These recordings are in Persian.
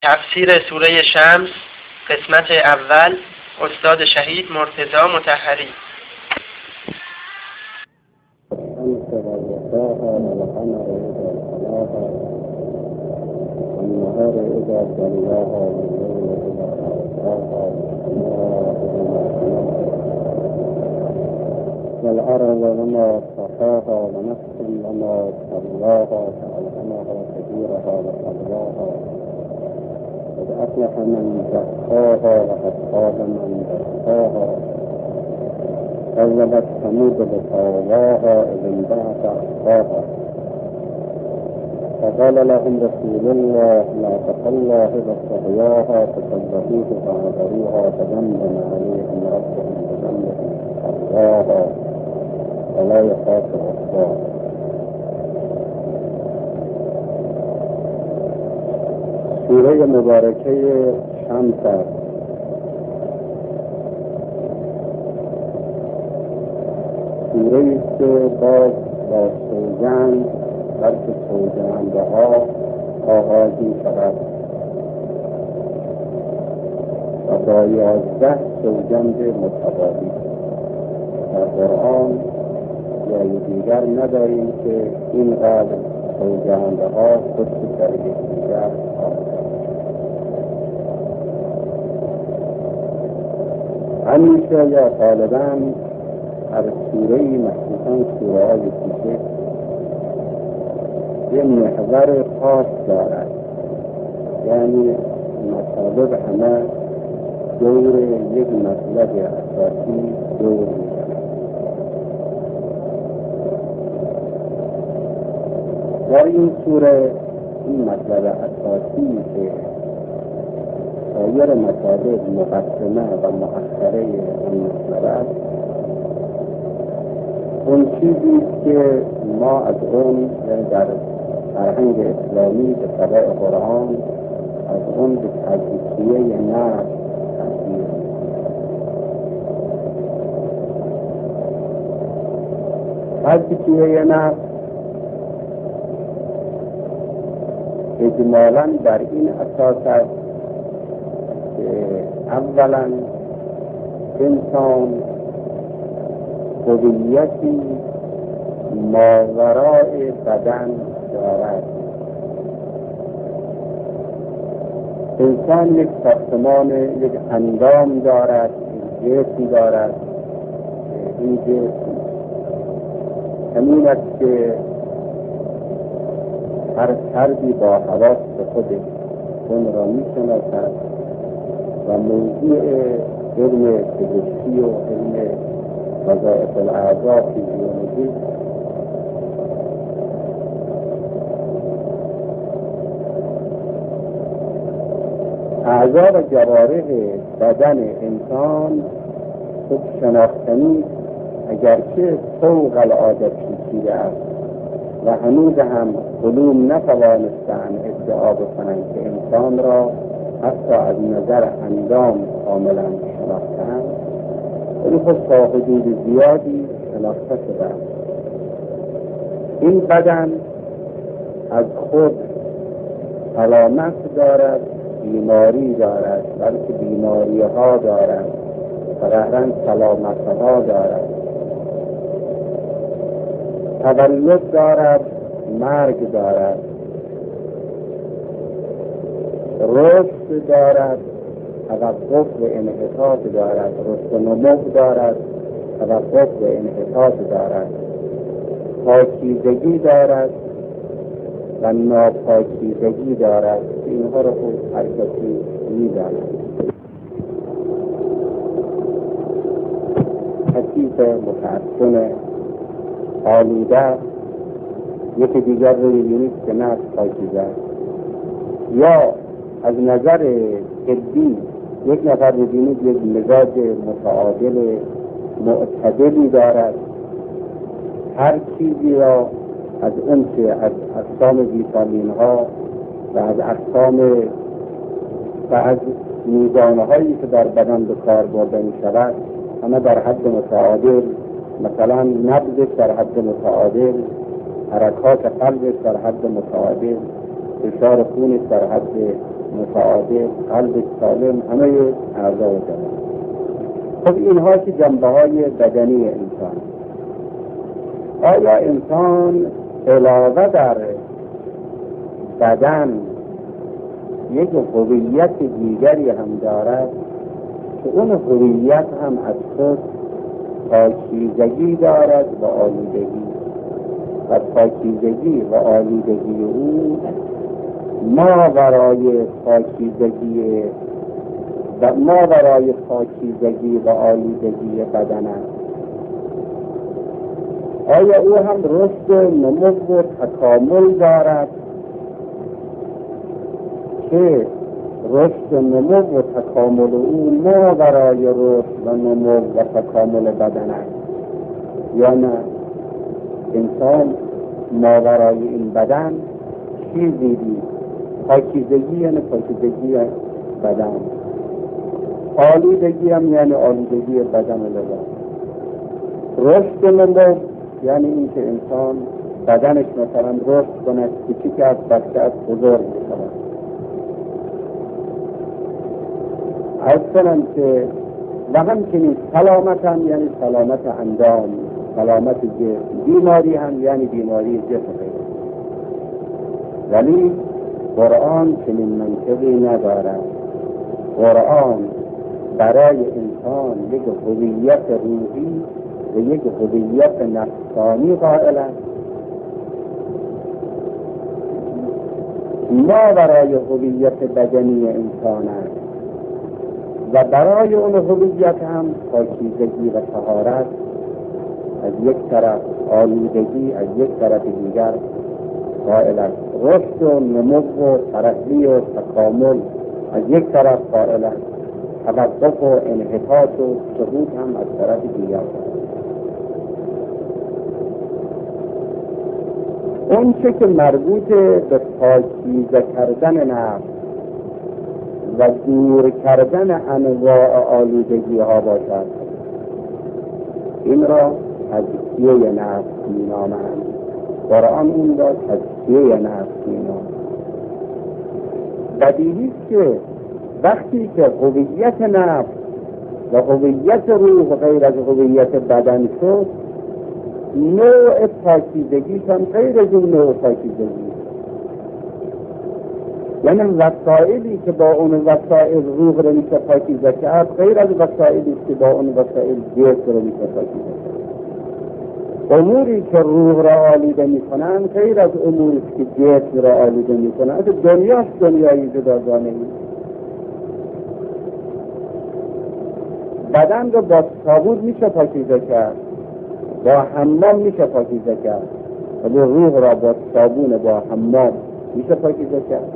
تفسیر سوره شمس قسمت اول استاد شهید مرتضی مطهری. الشمس وضحاها والقمر إذا تلاها والنهار إذا جلاها والليل إذا يغشاها والسماء إذا بناها والأرض وما طحاها ونفس وما سواها فألهمها فجورها وتقواها قد أفلح من زكاها وقد خاب من دساها كذبت ثمود بطغواها إذ انبعث أشقاها فقال لهم رسول الله ناقة الله وسقياها فكذبوه فعقروها فدمدم عليهم ربهم بذنبهم فسواها ولا يخاف عقباها. سوره مبارکه شمس است. سوره‌ای است که باز با سوگند بلکه سوگندها آغاز می‌شود و با 11 سوگند متوالی. در قرآن جای دیگر نداریم که اینقدر سوگندها خود در یکدیگر همیشه یا غالباً هر سوره‌ای مخصوصاً سوره‌های کوچک یه محور خاص دارد، یعنی مطالب همه دور یک مطلب اساسی دور می‌شود. در این سوره این مطلب اساسی که سایر مطالب مقدمه و مؤخره این مطلب است، اون چیزی که ما از اون در فرهنگ اسلامی به طبع قرآن از اون به تزکیه نفس تبدیل تزکیه نفس اجمالاً بر این اساس است که اولاً انسان هویتی ماورای بدن دارد. انسان یک ساختمان، یک اندام دارد، یک جسم دارد. این جسم همین است که هر فردی با حواس خودش اون را می‌شناسد و موضوع علم پزشکی و علم وظایف الاعضاء فیزیولوژی اعضا و جوارح بدن انسان خوب شناختنی اگرچه فوق العاده پیچیده است و هنوز هم علوم نتوانستند ادعا بکنند که انسان را حتی از نظر اندام کاملا شناختند، ولی خود تا حدود زیادی شناخته شده است. این بدن از خود علامت دارد، بیماری دارد، بلکه بیماری ها دارد و ظاهراً سلامت ها دارد، تولد دارد، مرگ دارد، رشد دارد، توقف و انحطاط دارد، رشد و نمو دارد، توقف و انحطاط دارد، پاکیزگی دارد و ناپاکیزگی دارد. اینها رو خوب هر کسی می‌داند. کثیف، متعفن، آلوده، یکی دیگر رو می‌بینید که نه پاکیزه است. یا از نظر طبی یک نفر می‌بینید یک مزاج متعادل معتدلی دارد، هر چیزی را از اون که از اقسام ویتامین ها و از اقسام و از میزانه هایی که در بدن به کار برده می شود همه در حد متعادل، مثلا نبضش در حد متعادل، حرکات قلبش در حد متعادل، فشار خونش در حد متعادل، قلب سالم، همه اعضای بدن. خب اینها که جنبه های بدنی انسان. آیا انسان علاوه در بدن یک هویت دیگری هم دارد که اون هویت هم از خود پاکیزگی دارد و آلودگی، و پاکیزگی و آلودگی او ما برای پاکیزگی و آلودگی بدن است. آیا او هم رشد و نمو و تکامل دارد که رشد و نمو و تکامل او ما برای رشد و نمو و تکامل بدن است، یا نه انسان ما برای این بدن چیزی دید؟ پاکیزگی یعنی پاکیزگی بدن، آلودگی هم یعنی آلودگی بدن و لباس. رشد و نمو یعنی این که انسان بدنش مثلا رشد کند، کوچیک از بچه از بزرگ بشود. عرض کنم که و همچنین سلامت هم یعنی سلامت اندام، سلامت جسم. بیماری هم یعنی بیماری جسم. ولی قرآن چنین منطقی ندارد. قرآن برای انسان یک هویت روحی و یک هویت نفسانی قائل است. ما برای هویت بدنی انسان است و برای اون هویت هم پاکیزگی و طهارت از یک طرف، آلودگی از یک طرف دیگر قائل است. رشد و نمو و ترقی و تکامل از یک طرف قائل است. توقف و انحطاط و سقوط هم از طرف دیگر. اون چه که مربوط به پاکیزه کردن نفس و دور کردن انواع آلودگی ها باشد، این را تزکیه نفس می‌نامند. قرآن این را تزکیه نفس می‌نامد. بدیهی است که وقتی که هویت نفس و هویت روح غیر از هویت بدن شد، نوع پاکیزگی هم غیر از اون نوع پاکیزگی، یعنی وسائلی که با اون وسائل روح رو میشه پاکیزه کرد غیر از وسائلی که با اون وسائل جسم رو میشه پاکیزه کرد. اموری که روح را آلوده میکنن غیر از اموری که جسم را آلوده میکنن. از دنیاش دنیایی جداگانه‌ای. بدن رو با صابون میشه پاکیزه کرد، با حمام میشه پاکیزه کرد، ولی روح را با صابون با حمام میشه پاکیزه کرد.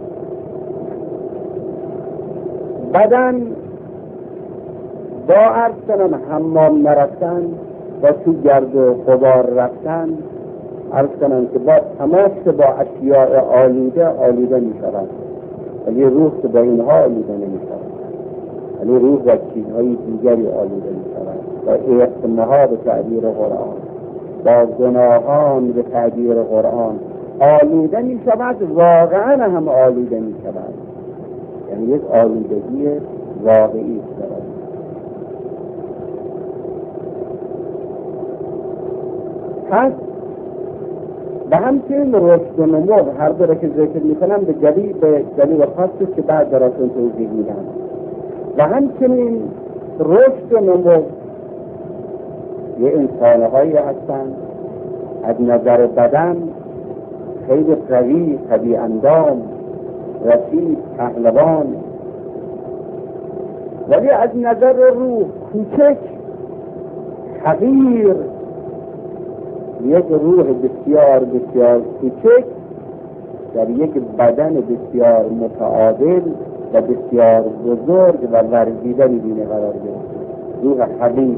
بدن با عرض کنم حمام نرفتن، با تو گرد و غبار رفتن، عرض کنم که با تماس با اشیاء آلوده می شود، ولی روح که با اینها آلوده نمی شود، ولی روح با چیزهای دیگری آلوده می شود. با احتماها به تعبیر قرآن، با گناهان به تعبیر قرآن آلوده می شود، واقعا هم آلوده می شود. یعنی یک آلودگی واقعی است. پس و همچنین رشد و نمو هر دوره که ذکر میکنم به دلیل خاصی که بعد براتون توضیح میدم. و همچنین رشد و نمو یه انسانهایی هستند از نظر بدن خیلی قوی اندام، رشید، پهلوان، ولی از نظر روح کوچک، حقیر، یک روح بسیار بسیار کوچک در یک بدن بسیار متعادل و بسیار بزرگ و ورزیدنی دینه قرار گرفته. روح حقیر.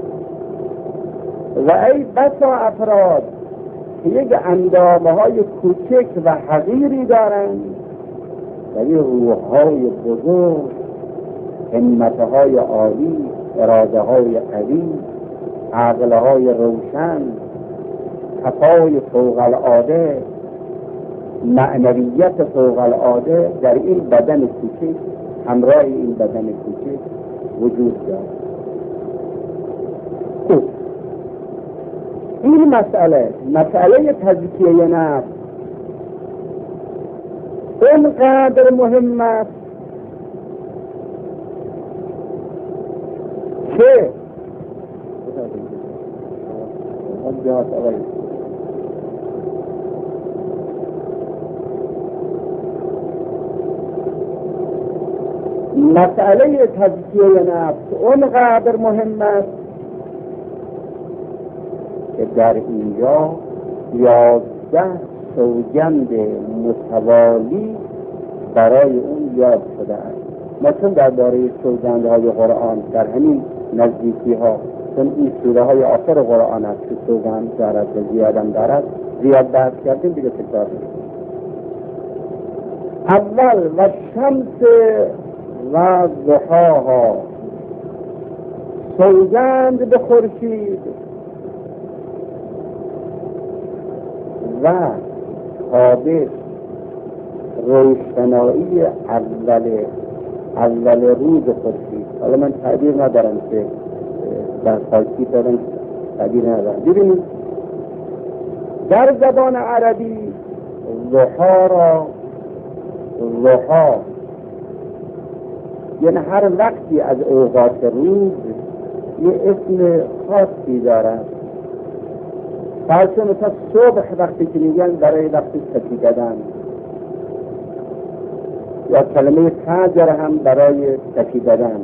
و ای بسا افراد که یک اندامه های کوچک و حقیری دارند، ولی روح‌های بزرگ، همت‌های عالی، اراده‌های قوی، عقل‌های روشن، تفای فوق العاده، معنویت فوق العاده در این بدن کوچک، همراه این بدن کوچک وجود دارد. خوب، این مسئله تزکیه نفس اینقدر مهم است که مسئله تزکیه نفس اونقدر مهم است که در اینجا 11 سوگند متوالی برای اون یاد شده است. ما چون درباره سوگندهای قرآن در همین نزدیکی ها، چون این سوره های آخر قرآن است که سوگند دارد و زیادم دارد، زیاد بحث کردیم دیگه تکرار نکنیم. اول و شمس و ضحاها، سوگند به خورشید و تابش، روشنایی اول روز خورشید. حالا من تعبیر ندارم که در فارسی دارم تعبیر ندارم. ببینید در زبان عربی ضحا را ضحا یعنی هر وقتی از اوقات روز یه اسم خاصی دارد. فرضاً مثلا صبح وقتی که میگن برای وقتی تپیدن، یا کلمه فجر هم برای تپیدن.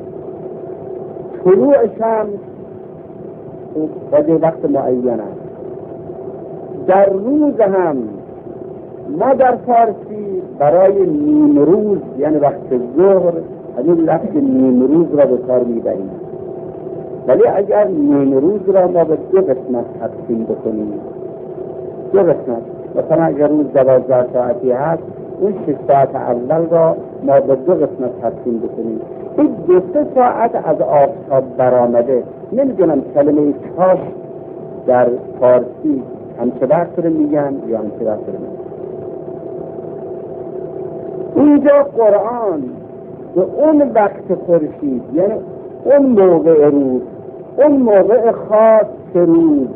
طلوع شمس باید وقت معین است. در روز هم ما در فارسی برای نیم روز یعنی وقت ظهر همین لفظ نیم روز را به کار میبریم، ولی اگر نیم روز را ما به 2 قسمت تقسیم بکنیم، 2 قسمت، مثلا اگر روز 12 ساعتی هست، اون 6 ساعت اول را ما به 2 قسمت تقسیم بکنیم، این 2 ساعت از آفتاب برآمده. نمیدونم کلمه کاش در فارسی همچه وقت رو میگن یا همچه وقت رو میگن. اینجا قرآن به اون وقت خورشید، یعنی اون موقع روز، اون موقع خاص روز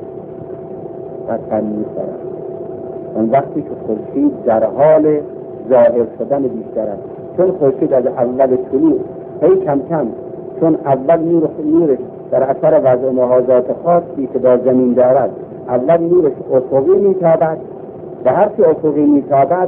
قسم می‌خورد. اون وقتی که خورشید در حال ظاهر شدن بیشتر است، چون خورشید از اول طلوع هی کم کم، چون اول نورش در اثر وضع محاذات خاصی که با زمین دارد، اول نورش افقی میتابد و هر که افقی میتابد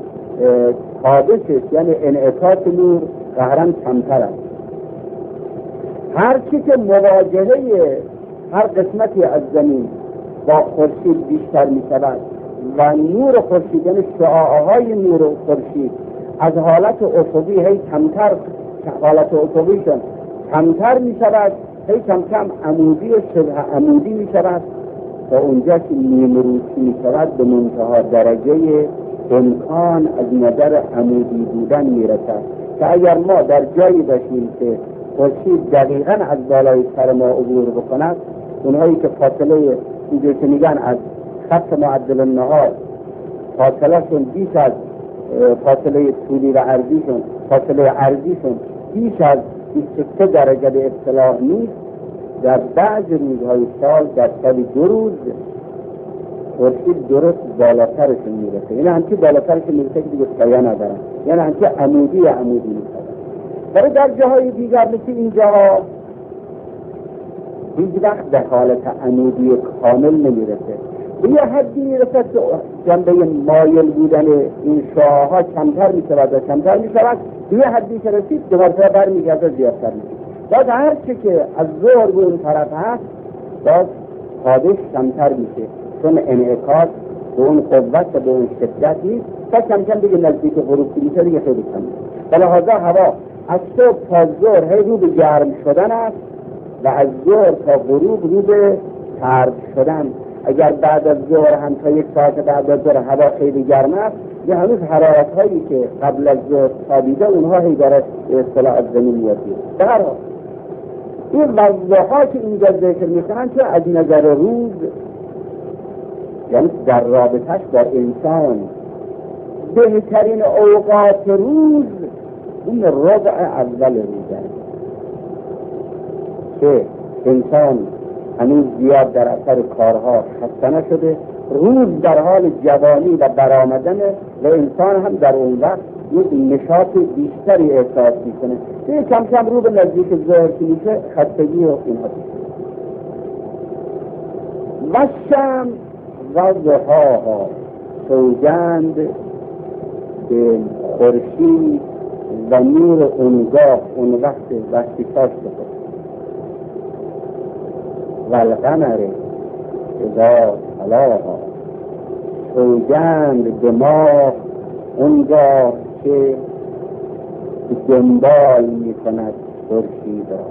تابشش یعنی انعکاس نور قهرن کمتر است. هر چی که مواجهه هر قسمتی از زمین با خورشید بیشتر می شود و نور خورشید یعنی شعاعهای نور خورشید از حالت افقی هی کمتر، حالت افقیشون کمتر می شود، هی کم کم عمودی و شبه عمودی می شود و اونجا که نیم روز می شود به منتها درجه امکان از نظر عمودی بودن می رسد که اگر ما در جایی باشیم که خورشید دقیقاً از بالای سر ما عبور بکند، اونهایی که فاصله اینجا که میگن از خط معدل النهار فاصله شون بیش از فاصله طولی و عرضیشون، فاصله عرضیشون بیش از 23 درجه به اصطلاح نیست، در بعض روزهای سال در سالی 2 روز خورشید درست بالاترشون میرسه. یعنی همچی بالاترشون میرسه که دیگه سایه ندارن، یعنی همچی عمودی میرسه. برای در جاهای دیگر مثل این جاها هیچ وقت به حالت عمودی کامل نمیرسه، به یه حدی میرسه که جنبه مایل بودن این شعاعها کمتر میشود و کمتر میشود، به یه حدی که رسید دوباره برمیگرده زیادتر میشه. باز هر چی که از ظهر به اون طرف هست باز تابش کمتر میشه، چون انعکاس به اون قوت و به اون شدت نیست، تا کم کم دیگه نزدیک غروب میشه دیگه خیلی کم میشه. بلحاظا هوا از صبح تا ظهر هی رو به گرم شدن است و از ظهر تا غروب رو به سرد شدن. اگر بعد از ظهر هم تا 1 ساعت بعد از ظهر هوا خیلی گرم است، یه هنوز حرارت هایی که قبل از ظهر تابیده اونها هی داره اصطلاح از زمین میادید. به هر حال این وضعها که اینجا ذکر میکنن که از نظر روز، یعنی در رابطش با انسان بهترین اوقات روز اون ربع اول روز است که انسان هنوز زیاد در اثر کارها خسته نشده، روز در حال جوانی و برآمدنه و انسان هم در اون وقت یک نشاط بیشتری احساس میکنه. کم کم رو به نزدیک ظهر که میشه خستگی و اینها و شمس و ضحاها، سوگند به خورشید و نور اونگاه اون وقتی کاش بخور و القمر اذا تلاها، سوگند به ماه اونگاه که دنبال میکند خورشید را.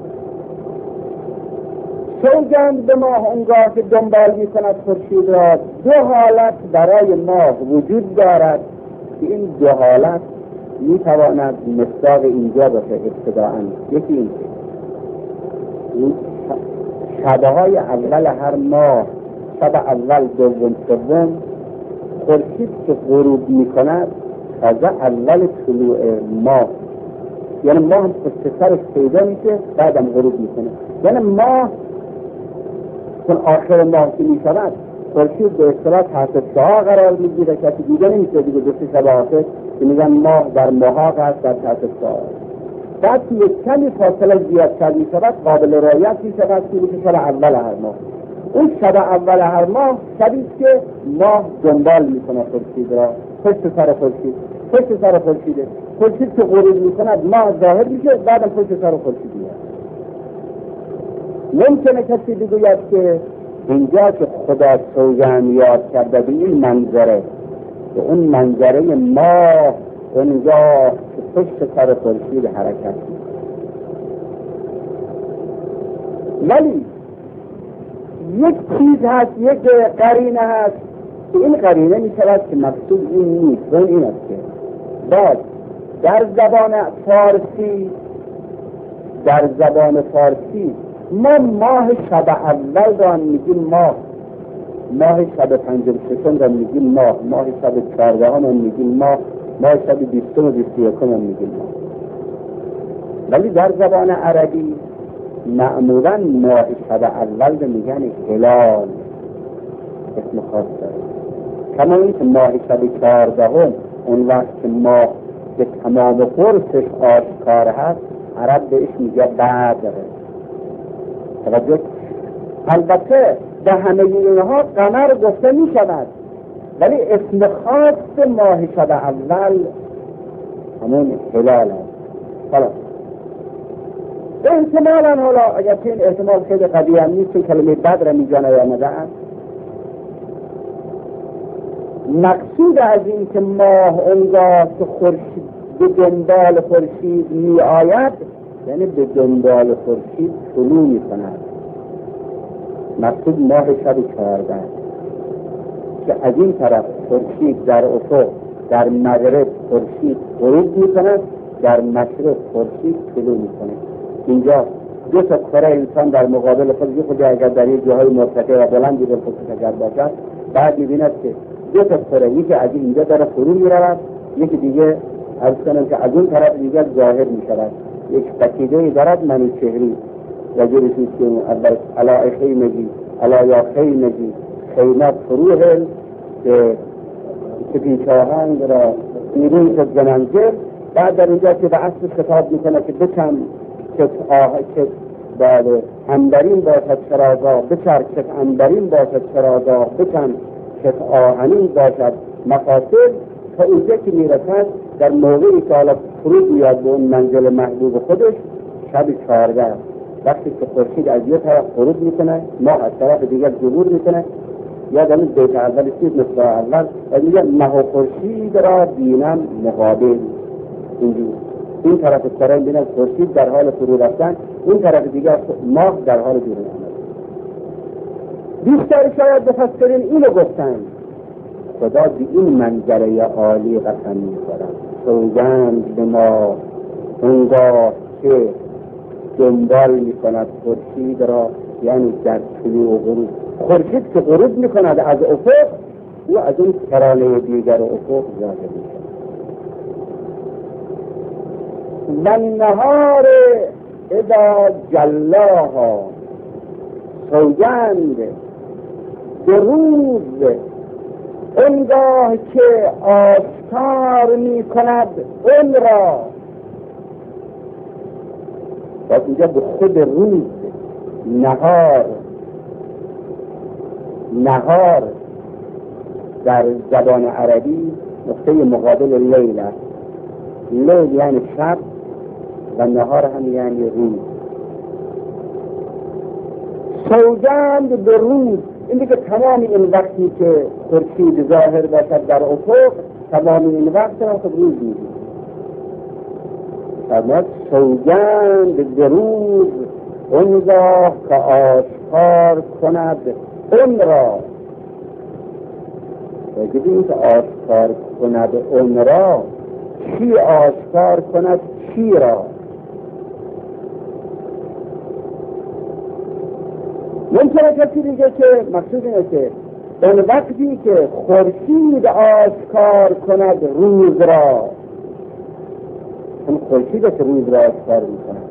سوگند به ماه اونگاه که دنبال میکند خورشید را. دو حالت برای ماه وجود دارد که این دو حالت میتواند مصداق اینجا باشه ابتداءً. یکی این شبهای اول هر ماه، شب اول، دوم، سوم، خورشید که غروب میکند تازه اول طلوع ماه، یعنی ماه هم پشت سرش پیدا میشه بعدم غروب میکنه. یعنی ماه چون آخر ماه که میشود خورشید به اصطلاح تحت شعاع قرار میگیره، کسی دیگه نمیشه دیگه دو سه شب آخر که میگن ماه در محاق هست در تحت شعاع. بعد که یک کمی فاصله زیادتر میشود قابل رعایت میشود که میشه شب اول هر ماه. اون شب اول هر ماه شبیه که ماه دنبال میکنه خورشید را، پشت سر خورشید، پشت سر خورشیده. خورشید که غروب میکند ماه ظاهر میشه، بعدم پشت سر خورشید میاد. ممکنه کسی بگوید که اینجا که خدا سوگند یاد کرده به این منظره، به اون منظره ماه اونجا که پشت سر خورشید حرکت میکنه. ولی یک چیز هست، یک قرینه هست که این قرینه میشود که مقصود این نیست، اون این است که باز در زبان فارسی ما ماه شب اول را میگیم ماه شب پنجم ششم را میگیم ماه شب 14 را میگیم ماه شب 20 و 21 را میگیم ماه. ولی در زبان عربی معمولا ماه شب اول را میگن هلال، اسم خاص داره. کما اینکه ماه شب 14 اون وقت که ماه به تمام قرصش آشکار هست عرب بهش میگه بدر. توجه، البته به همه اینها قمر گفته می شود، ولی اسم خاص ماه شب اول همون هلال است. حالا احتمالا اگر این احتمال خیلی قوی هم نیست که کلمه بدر اینجا نیامده است، مقصود از این که ماه اونگاه که خورشید به دنبال خورشید می آید یعنی به دنبال خورشید طلوع می کند. مقصود ماه شب 14 که از این طرف خورشید در افق، در مغرب خورشید غروب می کند، در مشرق خورشید طلوع می کند. اینجا دو تا کره انسان در مقابل خود اگر در یک جاهای مرتفع و بلندی به خودش اگر باشد، بعد می‌بیند که دو تا کره، یکی از اینجا داره فرو می‌رود، یکی دیگه از کنم که از اون طرف دیگر ظاهر می‌شود. یک پکیده‌ای دارد منوچهری رجلشی که اول علا خیمگی علا یا خیمگی خیمت فروهل که پیچاهنگ را نیرون شد زمنجر. بعد در اینجا که به اصل خطاب میکنه که بکن که بعد انبرین باشد چراغا، بچرخ انبرین باشد چراغا، بکن که آهنین باشد مفاصل. تا اونجا که میرسد در موقعی که حالا فرود میاد به اون منزل محبوب خودش شب 14 وقتی که خورشید از یه طرف غروب میکنه، ماه از طرف دیگر ظهور میکنه. یادم بیت اول چیز مثل اول و میگه ماه و خورشید را بینم مقابل. اینجور این طرف کره بینم خورشید در حال فرو رفتن، اون طرف دیگر ماه در حال بیرون آمدن. بیشتر شاید مفسرین اینو گفتن خدا به این منظره عالی قسم می‌خورد، سوگند به ما اونگاه که دنبال می‌کند خورشید را، یعنی در طلوع و غروب. خورشید که غروب می‌کند از افق او از اون کرانه دیگر افق ظاهر میشه. و النهار اذا جلاها، سوگند به روز اونگاه که آشکار می کند اون را. باید اینجا به خود روز، نهار در زبان عربی نقطه مقابل لیل است. لیل یعنی شب و نهار هم یعنی روز. سوگند به روز، این دیگه تمام این وقتی که خورشید ظاهر باشد در افق، تمام این وقت را خود روز می‌بینیم. فرمود سوگند به روز اونگاه که آشکار کند اون را. بگید که آشکار کند اون را، چی آشکار کند چی را؟ ممکنه کسی دیگه که مقصود اینه که اون وقتی که خورشید آشکار کند روز را، اون خورشید که روز را آشکار میکند.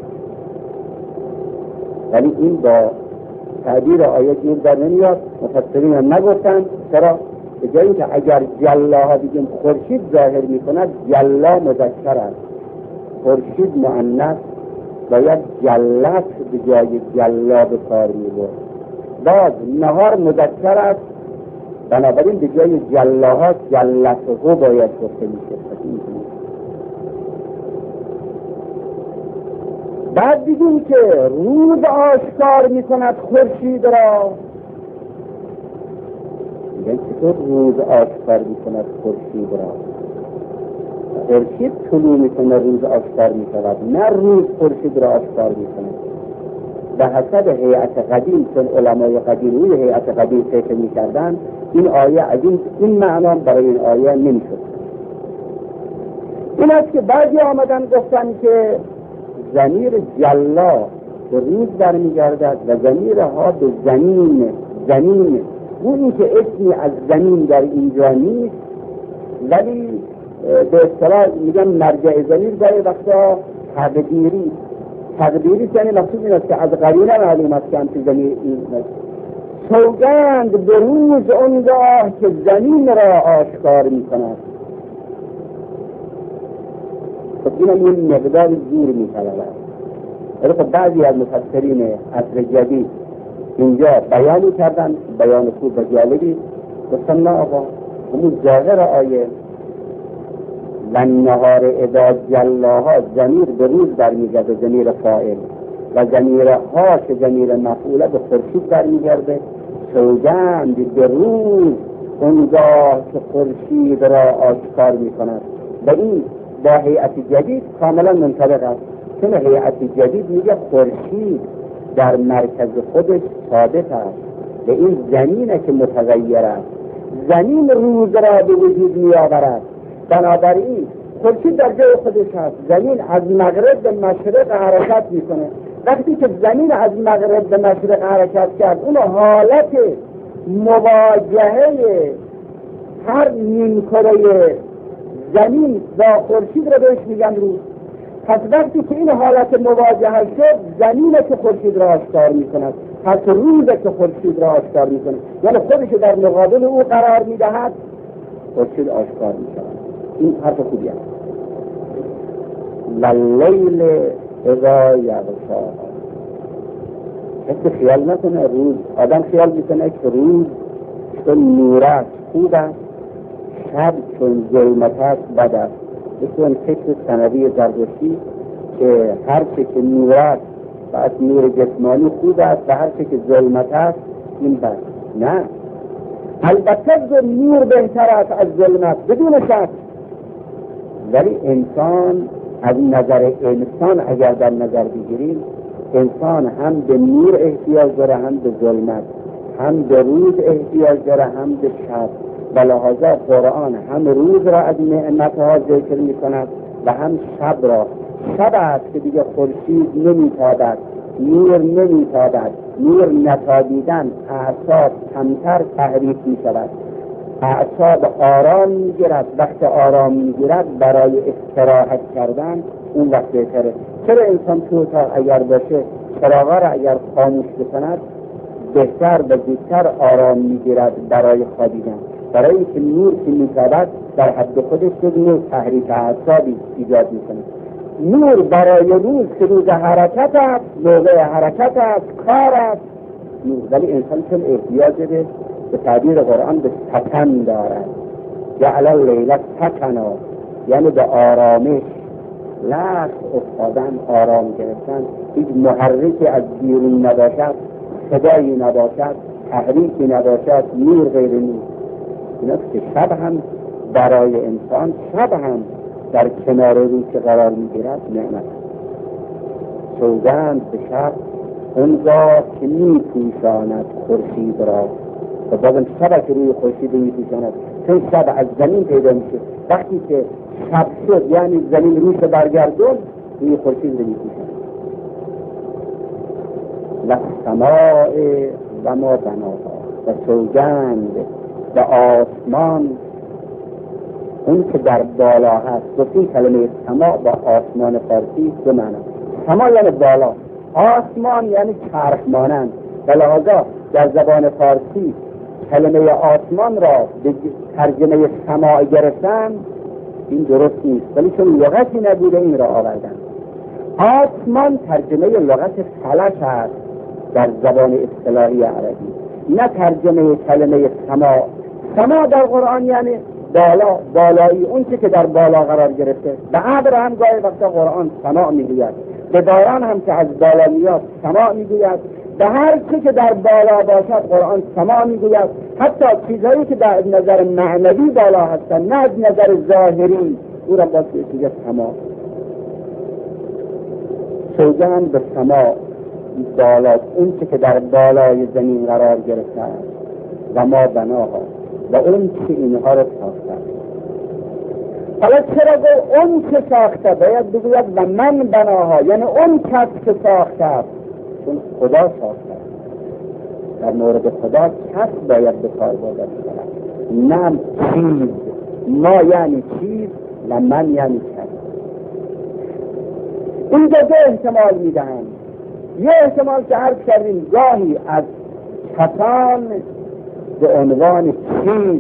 ولی این با تعبیر آیه گیر در نمیاد. مفسرین هم نگفتن. چرا؟ به جایی که اگر جلاها بگیم خورشید ظاهر میکند، جلا مذکر است، خورشید مؤنث، باید جلت به جای جلا به کار میبرد. باز نهار مذکر است، بنابراین به جای جلاها جلته باید گفته میشه. بعد دیدیم که روز آشکار میکند خورشید را. میگن چطور روز آشکار میکند خورشید را؟ خورشید طلوع میکنه روز آشکار میکند، نه روز خورشید را آشکار میکند. به حسب هیئت قدیم، چون علمای قدیم روی هیئت قدیم فکر میکردن، این آیه از این معنا برای این آیه نمیشد. این است که بعضی آمدن گفتن که ضمیر جلا به روز برمیگردد و ضمیر ها به زمین. اونی که اسمی از زمین در اینجا نیست، ولی به اصطلاح میگن مرجع ضمیر برای وقتا تقدیری یعنی مقصود این است که از قرینه معلوم است که همچه ضمیر این است. سوگند به روز اونگاه که زمین را آشکار میکند. خب اینم این مقدار زور می‌طلبد. ولی خب بعضی از مفسرین عصر جدید اینجا بیانی کردن، بیان خوب و جالبی، گفتن نه آقا، همون ظاهر آیه و النهار اذا جلاها، ضمیر به روز برمیگرده، ضمیر فاعل، و ضمیر ها که ضمیر مفعوله به خورشید برمیگرده. سوگند به روز اونگاه که خورشید را آشکار می‌کند. به این با هیئت جدید کاملا منطبق است، چون هیئت جدید میگه خورشید در مرکز خودش ثابت است و این زمینه که متغیر است. زمین روز را به وجود می آورد، بنابراین خورشید در جای خودش هست، زمین از مغرب به مشرق حرکت میکنه. وقتی که زمین از مغرب به مشرق حرکت کرد، اون حالت مواجهه هر نیمکره زمین با خورشید را بهش میگن روز. پس وقتی که این حالت مواجهه شد، زمینه که خورشید را آشکار میکند، پس روزه که خورشید را آشکار میکند، یعنی خودش در مقابل او قرار میدهد، خورشید آشکار میشود. این حرف خوبی است. واللیل اذا یغشا، کسی خیال نکنه روز، آدم خیال میکنه که روز چون نور است خوب است، شب چون ظلمت است بد است. بسیار فکر سنوی زردشتی که هر چه که نور است و از نور جسمانی خوب است و هر چه که ظلمت است این بد. نه، البته نور بهتر است از ظلمت بدون شک، ولی انسان از نظر انسان اگر در نظر بگیریم، انسان هم به نور احتیاج داره، هم به ظلمت، هم به روز احتیاج داره، هم به شب. بلحاظه قرآن هم روز را از نعمتها ذکر می کند و هم شب را. شب است که دیگه خورشید نمیتابد، نور نمیتابد، نور نتابیدن اعصاب کمتر تحریک می شود. اعصاب آرام میگیرد. وقت آرام میگیرد برای استراحت کردن اون وقت بهتره. چرا انسان تو اتاق اگر باشه چراغا را اگر خاموش بکند بهتر و زودتر آرام میگیرد برای خوابیدن؟ برای اینکه نور که میتابد در حد خودش یک نوع تحریک اعصابی ایجاد میکنه. نور برای روز که روز حرکت است، موقع حرکت است، کار است نور. ولی انسان چون احتیاج به تعبیر قرآن به سکن دارد، جعل اللیل سکنا، یعنی به آرامش، لحظ افتادن، آرام گرفتن، هیچ محرکی از بیرون نباشد، صدایی نباشد، تحریکی نباشد، نور غیر نور. اینا که شب هم برای انسان، شب هم در کنار روز که قرار میگیرد نعمت. سوگند به شب اونگاه که میپوشاند خورشید را. و بازم شب که روی خورشید میپوشاند، چون شب از زمین پیدا میشه. وقتی که شب شد یعنی زمین روش برگردون، روی خورشید میپوشاند. لسماء و ما بناها، و سوگند به آسمان اون که در بالا هست. گفتیم کلمه سما با آسمان فارسی دو معنی. سما یعنی بالا، آسمان یعنی چرخ مانند. و لحاظا در زبان فارسی کلمه آسمان را به ترجمه سما گرفتن این درست نیست، ولی چون لغتی نبوده این را آوردن. آسمان ترجمه لغت فلک است در زبان اصطلاحی عربی، نه ترجمه کلمه سما. سما در قرآن یعنی بالا، بالایی، اون چی که در بالا قرار گرفته. به ابر هم گاهی وقتا قرآن سما میگوید، به باران هم که از بالا میاد سما میگوید، به هر چی که در بالا باشد قرآن سما میگوید. حتی چیزهایی که در نظر معنوی بالا هستند نه از نظر ظاهری، او را باید چیز سما. سوگند به سما، بالا، اون چی که در بالای زمین قرار گرفته است، و ما بناها، و اون که اینها رو ساخته. حالا چرا گفت اون که ساخته؟ باید بگوید و من بناها، یعنی اون کس که ساخته است، چون خدا ساخته. در مورد خدا کس باید به کار برده شود، نه چیز. ما یعنی چیز و من یعنی کس. اینجا دو احتمال میدهند. یه احتمال که عرض کردیم گاهی از کسان به عنوان چیز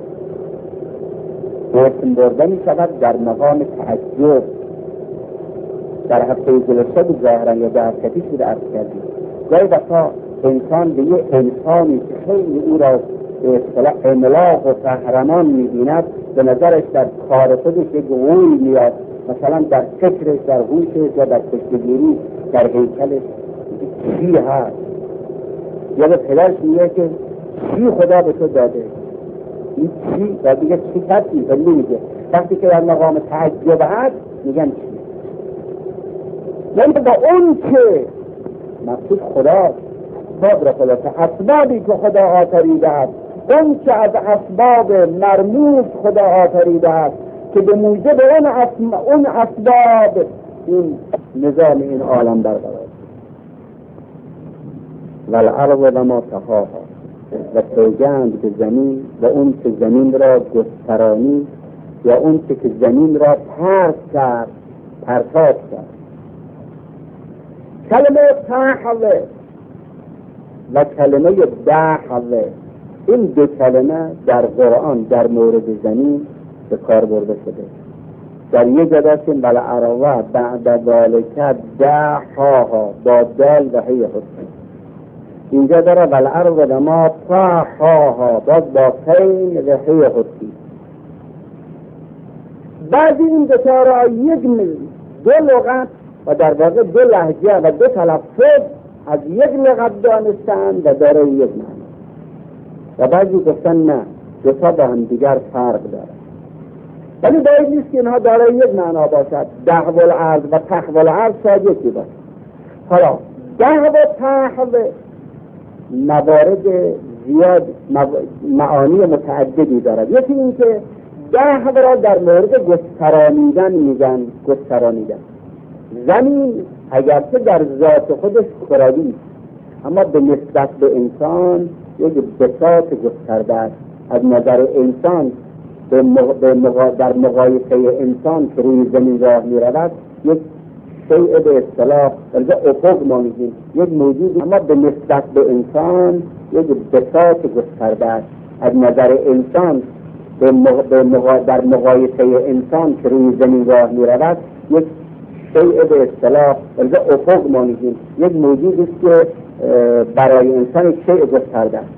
اسم برده می شود در مقام تعجب. در هفته گذشته بود ظاهرا یا در هفته پیش بود عرض کردیم گاهی وقتا انسان به یه انسانی که خیلی او را به اصطلاح عملاق و قهرمان می بیند، به نظرش در کار خودش یک غول میاد، مثلا در فکرش، در هوشش یا در کشتگیری، در هیکلش چی هست. یا به پدرش میگه که چی خدا به تو داده، این چی؟ و دیگه چی کسی ولی میگه. وقتی که در مقام تعجب هست میگن چی؟ یعنی با اون که مقصود خدا، اسباب را خلاصه، اسبابی که خدا آفریده است، اون که از اسباب مرموز خدا آفریده است که به موجب اون اسباب این نظام این عالم برقرار و الارض و ما طحاها، و سوگند به زمین و اون که زمین را گسترانی، یا اون که زمین را پرت کرد، پرتاب کرد. کلمه طحوه و کلمه دحوه، این دو کلمه در قرآن در مورد زمین به کار برده شده. در یک جا داشتیم بل عروه بعد ذالک دحاها با دال و هی حسن. اینجا داره بل عروه و ما طحاها باز با پین و هی حسن. بعضی این دوتا را دو لغت و در واقع دو لهجه و دو تلفظ از یک لغت دانستند و داره یک معنی. و بعضی گفتن نه، دوتا با هم دیگر فرق داره، ولی باید نیست که اینها داره یک معنا باشد. دحو الارض و طحو الارض شاید یکی باشد. حالا دحو و طحو موارد زیاد معانی متعددی دارد. یکی این که دحو را در مورد گسترانیدن میگن. گسترانیدن زمین اگرچه در ذات خودش کروی، اما به نسبت به انسان یک بساط گسترده است. از نظر انسان در مقایسه انسان که روی زمین راه می رود یک شیء به اصطلاح افق ما میگیم، یک موجود، اما به نسبت به انسان یک بساط گسترده است. از نظر انسان در مقایسه انسان که روی زمین راه می رود یک شیء به اصطلاح افق ما میگیم، یک موجود است که برای انسان یک شیء گسترده است.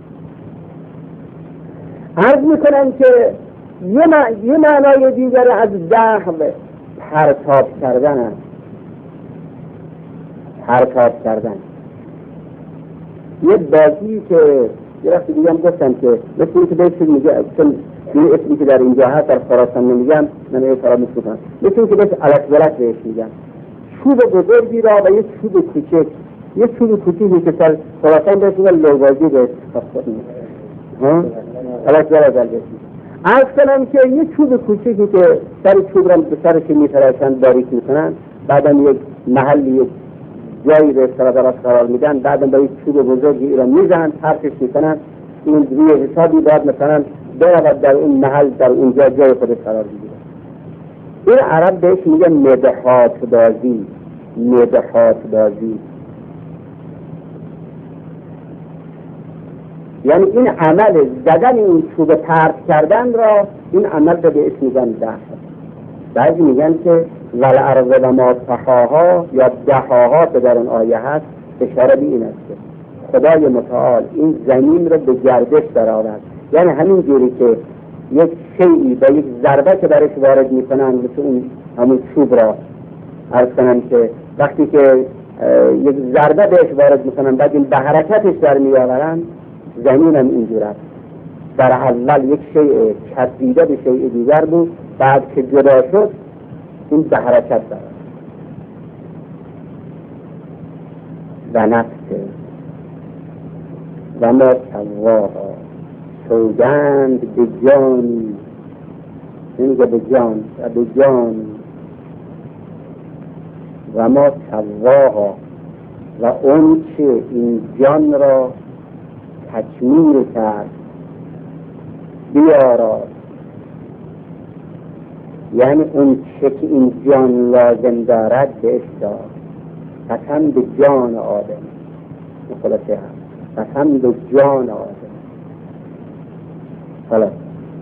عرض میکنم که یه معنای دیگر از دهو پرتاب کردن است. پرتاب کردن یه بازی که یه وقتی دیگه هم گفتم که مثل این که بهش میگه، چون این اسمی که در اینجا هست در خراسان نمیگم، من یه فراموش میکنم، مثل این که بهش علکبلک بهش میگم. چوب بزرگی را و یه چوب کوچک، یه چوب کوچیکی که در خراسان بهش میگن لوگازی بهش علکبلک بهش. عرض کنم که یه چوب کوچیکی که سر چوب را به سرش میتراشند باریک میکنن، بعدا یک محلی یک جایی به اصطلاح براش قرار میدن، بعدا با یک چوب بزرگی را میزنن پرتش میکنن، این روی حسابی باید مثلا برود در اون محل در اونجا جای خودش قرار بگیره. این عرب بهش میگه مدحات بازی. مدحات بازی یعنی این عمل زدن این چوب پرت کردن را، این عمل را بهش میگن دهر. بعضی میگن که والارض و ما طحاها یا دهاها که در اون آیه هست اشاره به این است که خدای متعال این زمین را به گردش درآورد. یعنی همین جوری که یک شیئی با یک ضربه که برش وارد میکنن، مثل اون همون چوب را عرض کنم که وقتی که یک ضربه بهش وارد میکنن بعد این به حرکتش در میآورن، زمین هم اینجور است. در اول یک شیء چسبیده به شیء دیگر بود، بعد که جدا شد این به حرکت دارد. و نفس و ما سواها، سوگند به جانی، نمیگه به جان و به جان، و ما سواها و اون چه این جان را تکمیل کرد بیاراد، یعنی اون چه که این جان لازم دارد بهش داد. قسم به جان آدم، خلاصه هست قسم به جان آدم. حالا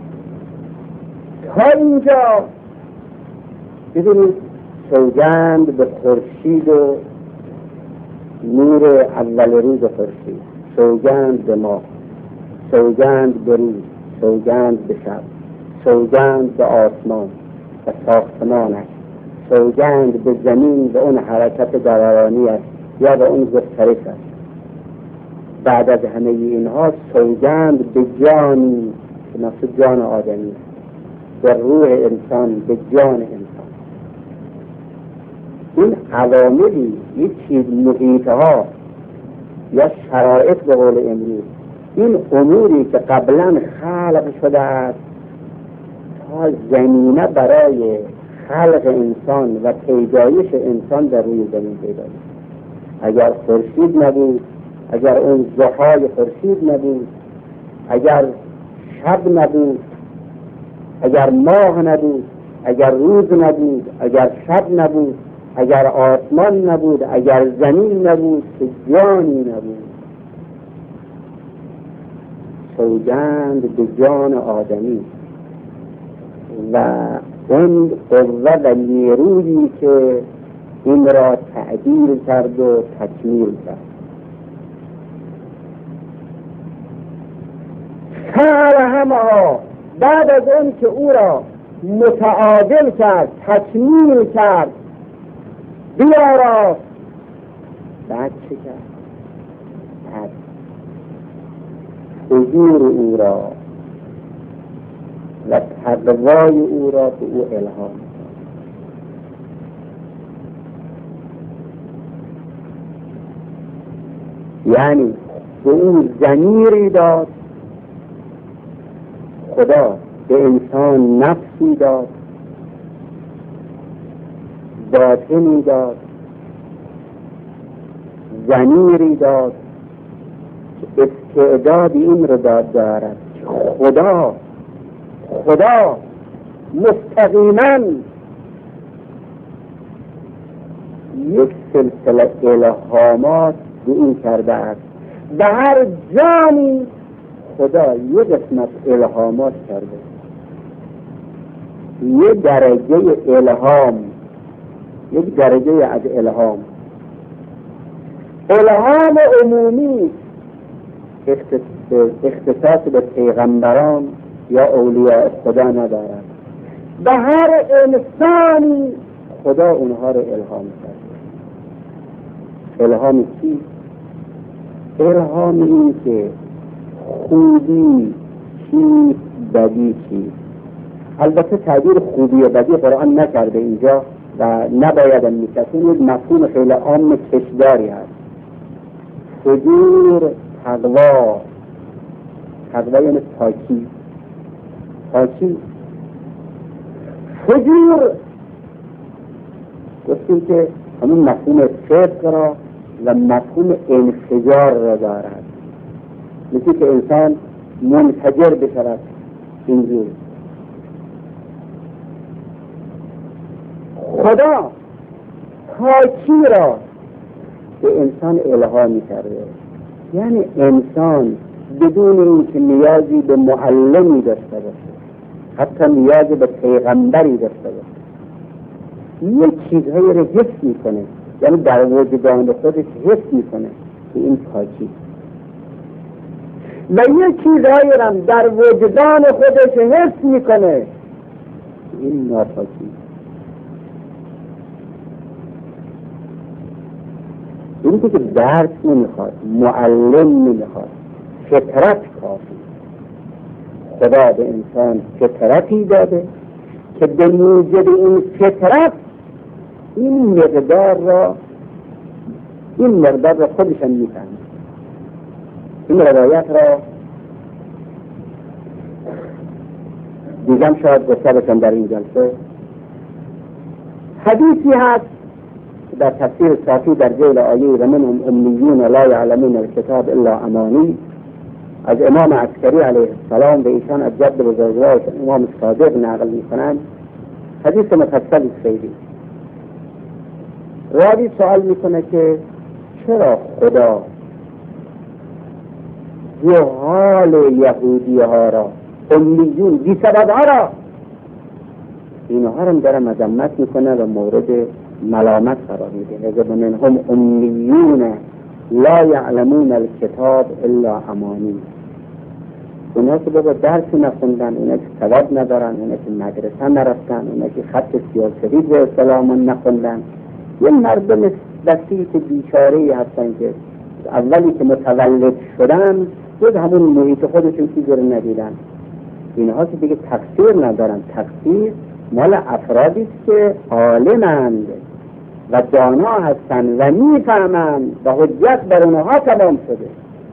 تا اینجا ببینید سوگند به خورشید و نور اول روز خورشید، سوگند به ماه، سوگند به روز، سوگند به شب، سوگند به آسمان و ساختمانش، سوگند به زمین و اون حرکت دورانیش یا به اون گسترش است. بعد از همه اینها سوگند به جانی که مثل جان آدمی، به روح انسان، به جان انسان. این عواملی، یک چیز محیطها یا شرایط به قول امروز، این اموری که قبلا خلق شده است تا زمینه برای خلق انسان و پیدایش انسان در روی زمین پیدا شد. اگر خورشید نبود، اگر اون ضحای خورشید نبود، اگر شب نبود، اگر ماه نبود، اگر روز نبود، اگر شب نبود، اگر آسمان نبود، اگر زمین نبود، که جانی نبود. سوگند به جان آدمی و اون قوه و نیرویی که این را تعدیل کرد و تکمیل کرد. فعلهمها، بعد از اون که او را متعادل کرد، تکمیل کرد، بیاراست، بعد چه کرد؟ بعد حضور او را و تقوای او را به او الهام. یعنی به او ضمیری داد، خدا به انسان نفسی داد، باطنی داد، ضمیری داد که استعداد این رو دارد که خدا مستقیما یک سلسله الهامات به این کرده است. به هر جانی خدا یک قسمت الهامات کرده، یک درجه الهام، یک درجه از الهام عمومی اختصاص به پیغمبران یا اولیاء خدا ندارد. به هر انسانی خدا اونها رو الهام کرده. الهام چی؟ الهام این که خوبی چی، بدی چی. البته تعبیر خوبی و بدی قرآن نکرده اینجا و نباید هم میکرد. این یک مفهوم خیلی عام کشداری هست. فجور، تقوا یعنی پاکی. فجور گفتیم که همون مفهوم فسق را و مفهوم انفجار را دارد، مثل که انسان منفجر بشود. اینجور خدا پاکی را به انسان الهام کرده، یعنی انسان بدون اینکه نیازی به معلمی داشته باشه، حتی نیازی به پیغمبری داشته باشه، یک چیزهایی رو حس میکنه، یعنی در وجدان خودش حس میکنه که این پاکی، و یک چیزهایی رو در وجدان خودش حس میکنه این ناپاکی. این که درس نمیخواد، معلم نمیخواد، فطرت کافی. خدا به انسان فطرتی داده که به موجب این فطرت این مقدار را خودش هم میفهمه. این روایت را دیگم شاید گفته باشم در این جلسه. حدیثی هست در تفسیر صافی در ذیل آیه و منهم امیون لا یعلمون الکتاب الا امانی از امام عسکری علیه السلام و ایشان از جد بزرگوار امام صادق نقل میکنند. حدیث مفصلی خیلی. راوی سوال میکنه که چرا خدا جهال یهودی ها را، امیون بی سبب ها را، اینها را داره مذمت میکنه و مورد ملامت قرار میده. اذا منهم امیون لا یعلمون الکتاب الا امانی. اونا که بابا درسی نخوندن، اونا که سواد ندارن، اونا که مدرسه نرفتن، اونا که خط سیاسی به اسلام نخوندن، یه مردم بسیط بیچاره‌ای هستن که اولی که متولد شدن جز همون محیط خودشون چیزی رو ندیدن. اینها که دیگه تقصیر ندارن. تقصیر مال افرادی است که عالمند و دانا هستن و میفهمند و حجت بر اونها تمام شده.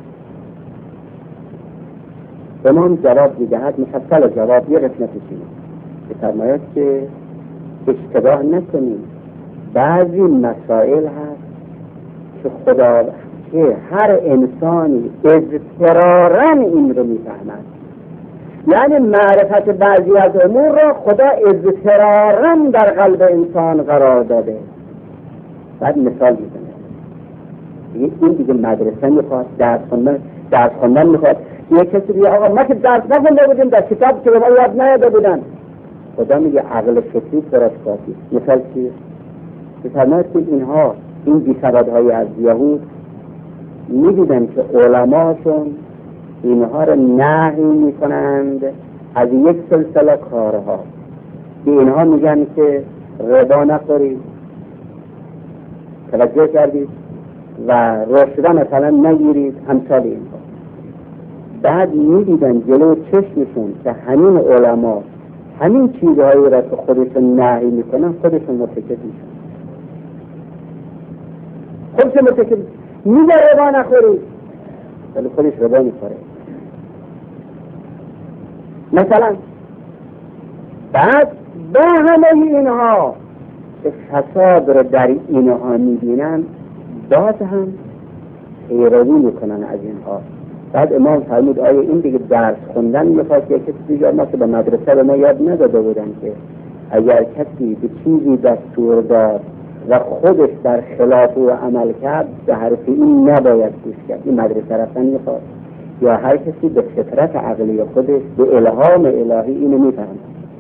امام جواب دیدهد، مفصل جواب یه قسمتش اینه که فرماید که اشتباه نکنید، بعضی مسائل هست که خدا که هر انسانی اضطرارا این رو میفهمد، یعنی معرفت بعضی از امور را خدا اضطرارا در قلب انسان قرار داده. بعد مثال میزنه، این دیگه مدرسه میخواد، درس خوندن میخواد. یه کسی دیگه آقا ما که درس نخونده بودیم، در کتاب که به ما یاد نیاده بودن. خدا میگه عقل فکری براش کافی. مثال چیه؟ که فرماید که اینها این بی‌سوادهای از یهود میدیدن که علماشون اینها رو نهی میکنند از یک سلسله کارها، که اینها میگن که ربا نخورید، توجه کردید، و رشوه مثلا نگیرید، همسال اینها. بعد میدیدن جلو چشمشون که همین علما همین چیزهایی را که خودشون نهی میکنن خودشون مرتکب میشن. خودشون مرتکب میگه ربا نخورید، ولی خودش ربا میخوره. مثلا بعد به همه اینها که فساد رو در اینها میبینن، باز هم پیروی میکنن از اینها. بعد امام فرمود آیا این دیگه درس خوندن میخواد یا کسی دیگر؟ ما که به مدرسه به ما یاد نداده بودن که اگر کسی به چیزی دستور داد و خودش در خلاف او عمل کرد به حرف این نباید گوش کرد. این مدرسه رفتن میخواد یا هر کسی به فطرت عقلی خودش به الهام الهی اینو میفهمه.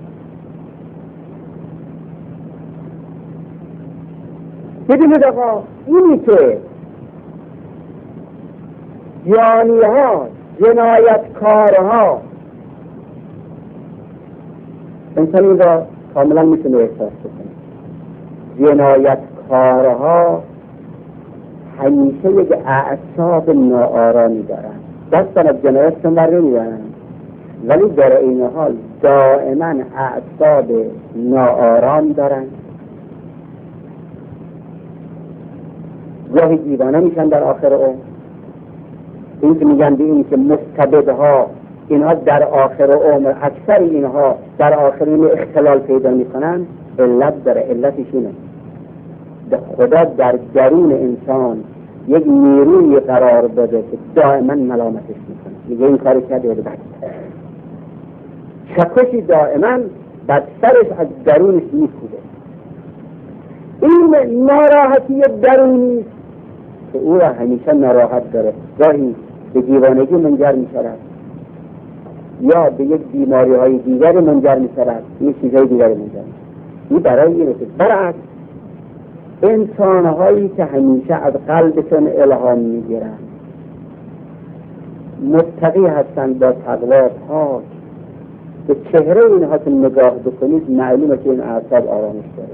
ببینید آقا اینی که جانی ها جنایتکارها انسان این را کاملا میتونه احساس کنه. جنایتکارها همیشه یک اعصاب ناآرامی دارن، دستان از جنایتشون بر نمیدارن، ولی در این حال دائما اعصاب ناآرام دارن. گاهی دیوانه میشن در آخر عمر. این که میگن به این که مستبدها اینها در آخر عمر اکثر اینها در آخر عمر اختلال پیدا میکنن، علت داره. علتش اینه خدا در درون انسان یک نیروی قرار داده که دائما ملامتش میکنه، میگه این کاری کرده بد، چکشی دائما بدترش از درونش میکوبه. این ناراحتی درونی که او را همیشه ناراحت داره، گاهی به دیوانگی منجر میشود یا به یک بیماری های دیگر منجر میشود، یک چیزهای دیگر منجر میشود. این برای اینه که برعکس انسان هایی که همیشه از قلبشون الهام میگیرن، متقی هستند با تقوا پاک، به چهره اینها که نگاه بکنید معلومه که این اعصاب آرامش داره.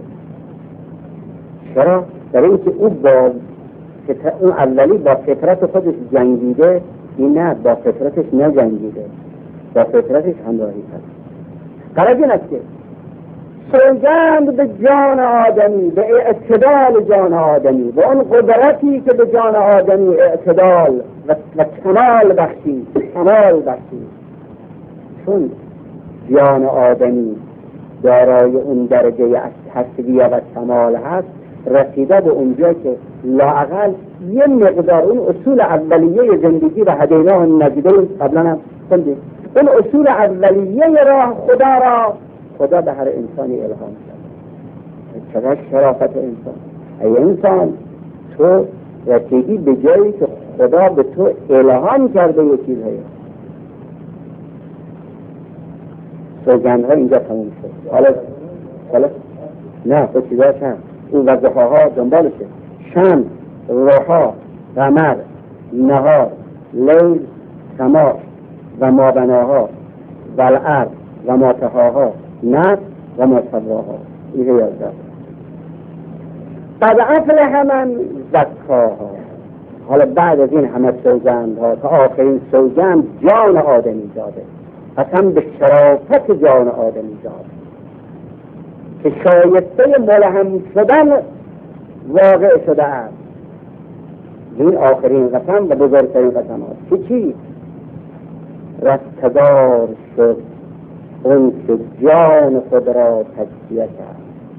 چرا؟ برای اینکه اون اولی با فطرت خودش جنگیده، این نه، با فطرتش نجنگیده، با فطرتش همراهی کرد. قرار این است که سوگند به جان آدمی، به اعتدال جان آدمی، به اون قدرتی که به جان آدمی اعتدال و کمال بخشی، چون جان آدمی دارای اون درجه از تصویه و کمال هست، رسیده به اونجا که لااقل یه مقدار اون اصول اولیه زندگی و هدینا و نجده قبلا هم خوندیم، اون اصول اولیه خدا به هر انسانی الهام کرد. چقدر شرافت انسان! ای انسان، تو رسیدی به جایی که خدا به تو الهام کرده یه چیزهایی. سوگندها اینجا تموم شد. حالا نه خود چیزهاش هم اون وضحاها دنبالشه: شمس، روحا، قمر، نهار، لیل، سما و ما بناها و الارض و ما تهاها، نفس و ما سواها. این 11. قد افلح من زکاها. حالا بعد از این همه سوگندها تا آخرین سوگند جان آدمی داده، قسم به شرافت جان آدمی داده که شایسته ملهم شدن واقع شده است. این آخرین قسم و بزرگترین قسم هست. چی؟ رستگار شد اون که جان خود را تزکیه کرد.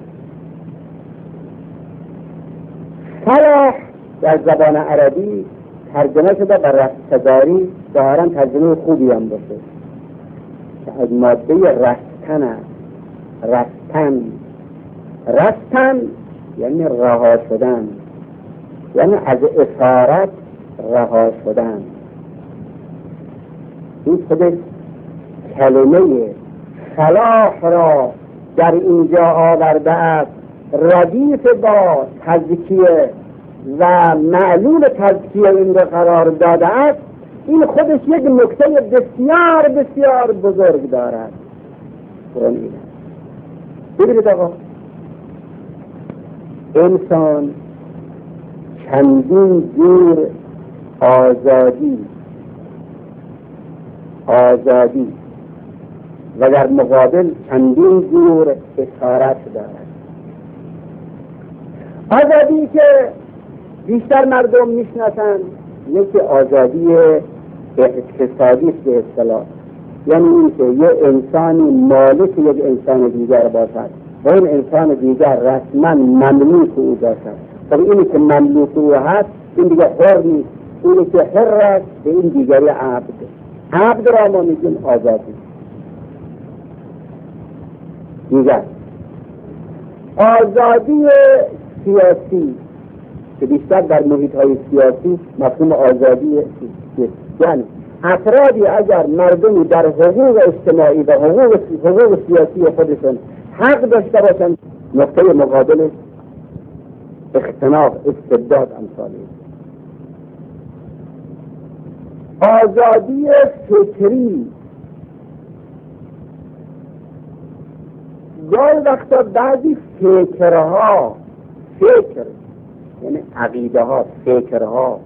فلاح در زبان عربی ترجمه شده بر رستگاری، ظاهرا ترجمه خوبی هم باشه که از ماده رستن است. رستن یعنی رها شدن، یعنی از اسارت رها شدن. این خودش کلمه فلاح را در اینجا آورده است، ردیف با تزکیه و معلوم تزکیه این را قرار داده است. این خودش یک نکته بسیار بسیار بزرگ دارد. ببینید آقا، انسان چندین جور آزادی و در مقابل چندین جور اسارت دارد. آزادی که بیشتر مردم میشناسند یکی آزادی اقتصادی است به اصطلاح، یعنی این که یه انسانی مالک یک انسان دیگر باشد و این انسان دیگر رسما مملوک او باشد. خب اینی که مملوک او هست این دیگه حر نیست، اینه که حر به این دیگری عبد را ما میگیم آزادی. دیگر آزادی سیاسی که بیشتر در محیط های سیاسی مفهوم آزادی یعنی افرادی اگر مردمی در حقوق اجتماعی و حقوق سیاسی خودشون حق داشته باشن، نقطه مقابل اختناق، استبداد امثاله. آزادی فکری گاهی وقتا بعضی فکرها، فکر یعنی عقیده ها، فکرها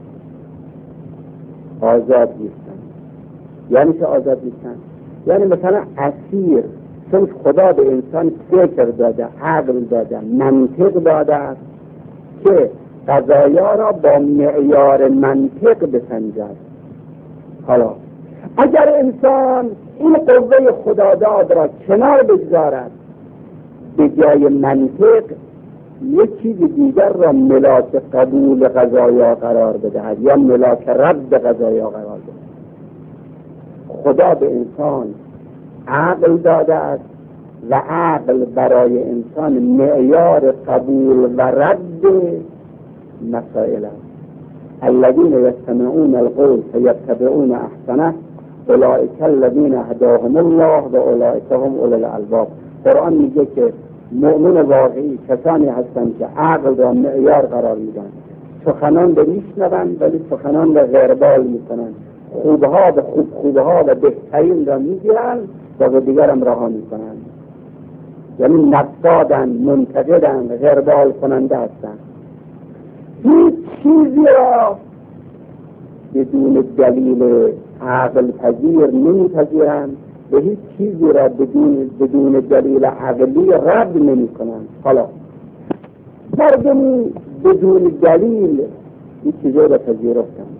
آزاد نیستن. یعنی چه آزاد نیستن؟ یعنی مثلا اسیر، چون خدا به انسان فکر داده، عقل داده، منطق داده است که قضایا را با معیار منطق بسنجد. حالا اگر انسان این قوه خداداد را کنار بگذارد، به جای منطق یک چیز دیگر را ملاک قبول قضایا قرار بدهد یا ملاک رد قضایا قرار بدهد. خدا به انسان عقل داده است و عقل برای انسان معیار قبول و رد مسائل است. الذين يستمعون القول فيتبعون احسنه اولئك الذين هداهم الله و اولئک هم اولو الالباب. قرآن میگه که مؤمن واقعی کسانی هستند که عقل را معیار قرار میدن، سخنان را میشنوند ولی سخنان را غیربال میکنند، خوبها و خوبها و بهترین را میگیرند و به دیگرم رها میکنند. یعنی نقادن، منتقدن، غیربال کننده هستند. هیچ چیزی را بدون دلیل عقل پذیر نمیپذیرند و هیچ چیزی را بدون دلیل عقلی رد نمی کنند. حالا مردمی بدون دلیل این چیزی را پذیرفتند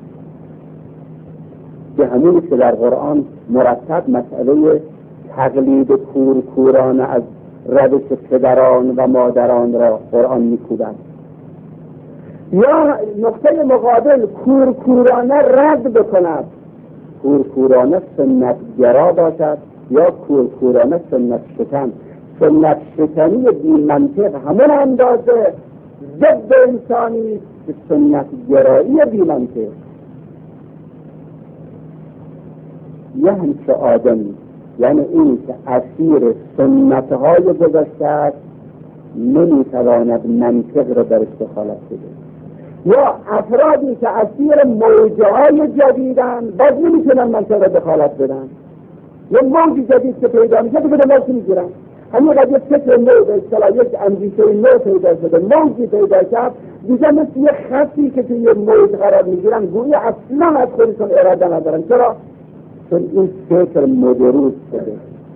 که همونی که در قرآن مرتب مسئله تقلید کورکورانه از روش پدران و مادران را قرآن میکوبد. یا نقطه مقابل کورکورانه رد بکند، کورکورانه سنتگرا باشد یا کورکورانه سنت شکن. سنت شکنی بی منطق همون اندازه ضد انسانی که سنت گرایی بی منطق. یعنی چه آدمی؟ یعنی این که اسیر سنتهای گذشته است نمیتواند منطق را در دخالت بده. یا افرادی که اسیر موجهای جدیدن باز نمیتونن منطق را دخالت بدن. یه موج جدید که پیدا میشه دیگه دماغ میگیرن. همین قد یک فکر نو به اصطلاح یک اندیشه نو پیدا شده، موجی پیدا کرد دیگه مثل یه خطی که توی یه موج قرار میگیرن گویی اصلا از خودشون اراده ندارن. چرا؟ چون این فکر مدروس شده.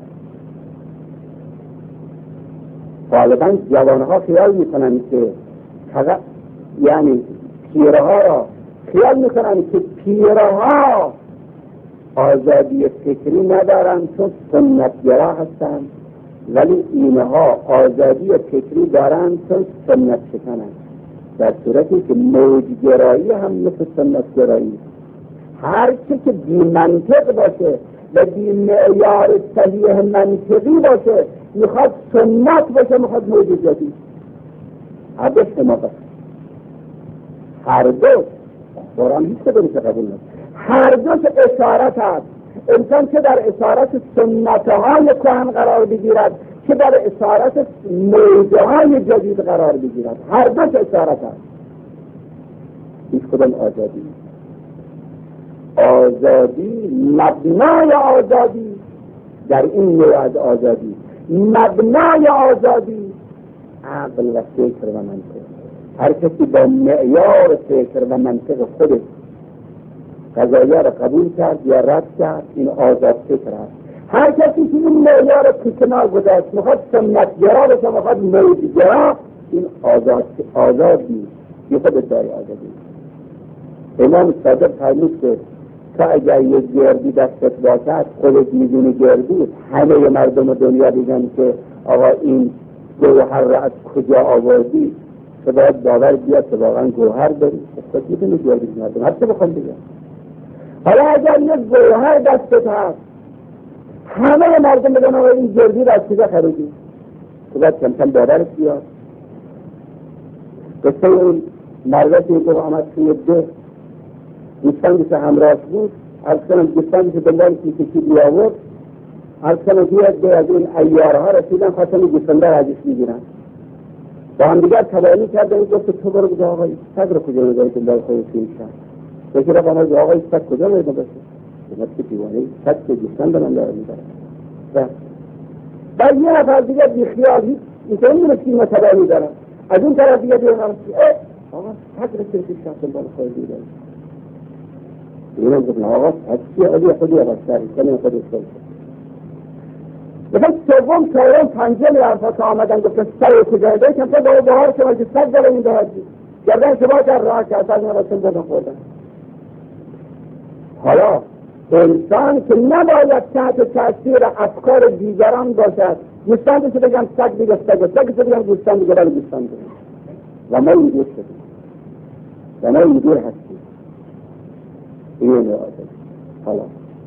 غالبا جوانها خیال میکنن که یعنی پیرها را خیال میکنن که پیرها آزادی فکری ندارن چون سنتگرا هستن، ولی اینها آزادی فکری دارن چون سنت شکنن. در صورتی که موجگرایی هم مثل سنتگرایی، هر چی که بی منطق باشه و بی معیار صحیح منطقی باشه میخواد سنت باشه، میخواد موج جدید. هر دو قرآن هیچ که دمیشه قبول نست. هر دو که اشارت هست. انسان که در اشارت سنتهای کهن قرار بگیرد که در اشارت موجهای جدید قرار بگیرد، هر دو که اشارت هست. هیچ کدام آزادی. آزادی مبنای آزادی در این نوع از آزادی، مبنای آزادی عقل و فکر و منطق. هر کسی با معیار فکر و منطق خودش قضایا را قبول کرد یا رد کرد، این آزاد فکر است. هر کسی که این معیار را کنار گذاشت، میخواد سنتگرا بشه، میخواد موجگرا، این آزاد نیست. یه خود داری آزادی. امام صادق فرمود که تا اگر یک گردی دستت باشد خودت میدونی گردی، همه مردم دنیا دیدن که آقا این گوهر را از کجا آوردی، که باید باور بیاد که واقعا گوهر داری، خود میتونی بیادی مردم حتی بخوام بگم. حالا اگر یک گوهر دستت هست همه مردم بگن آقا این جردی را از چیزا خریدی، تو باید کم کم باورت بیاد. قصه اون مردی که آمد توی ده گوسفندی که همراهش بود، از کنم گوسفندی که دنبالش میکشید بیاورد، از کنم بیاد از این ایارها رسیدن خواستن گوسفنده را ازش میگیرن، با هم دیگر تبانی کردن. گفت تو برو بگو آقای سگ رو کجا می‌ذاری دنبال خودت میشن؟ یکی را با ما آقای سگ کجا می‌ذاری باشه؟ شما چه دیوانه‌ای؟ سگ که گوسفند من داره می‌بره. بعد یه نفر دیگه بیخیال می‌کنه می‌رسیم تبانی دارن، از اون طرف دیگه بیان آقا سگ رو چه شخص دنبال خودت می‌ذاری؟ اینا گفتن آقا سگ علی خودی آقا کنه خودش کنه. مثلا سوم چهارم پنجم حرفا که آمدن گفتن سر کجا داری که با بهار شما که سگ داره این دهدی گردن شما در راه که اصلا نرسون دادن خوردن. حالا انسان که نباید تحت تاثیر افکار دیگران باشد، گوسفندش بگم سگ دیگه سگش بگم گوسفند دیگه برای گوسفند و ما اینجور شدیم و ما اینجور هستیم. این حالا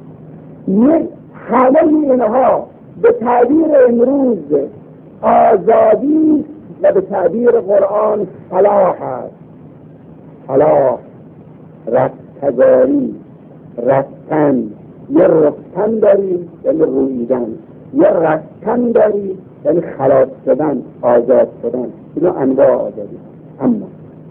همه اینها به تعبیر امروز آزادی و به تعبیر قرآن فلاح است. فلاح، رستگاری، رستن. یه رستن داری یعنی رویدن، یه رستن داری یعنی خلاص شدن، آزاد شدن. اینو انواع آزادی. اما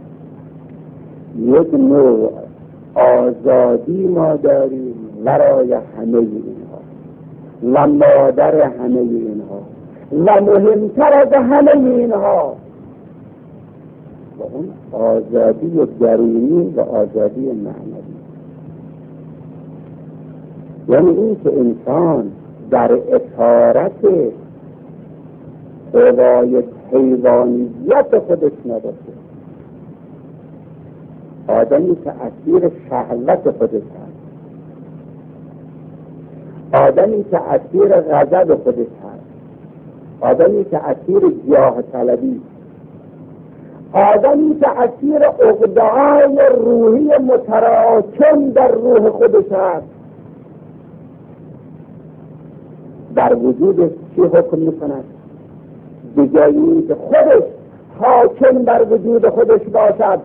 یک نوع آزادی ما داریم برای همه اینها و مادر همه اینها و مهمتر از همه اینها و اون آزادی درونی و آزادی معنوی. یعنی این که انسان در اطارت قوای حیوانیت خودش نباشه، آدمی که اسیر شهوت خودش هست، آدمی که اسیر غضب خودش هست، آدمی که اسیر جاه طلبی، آدمی که اسیر عقده‌های روحی متراکم در روح خودش هست، در وجودش چی حکم میکند؟ بجایی که خودش حاکم بر وجود خودش باشد،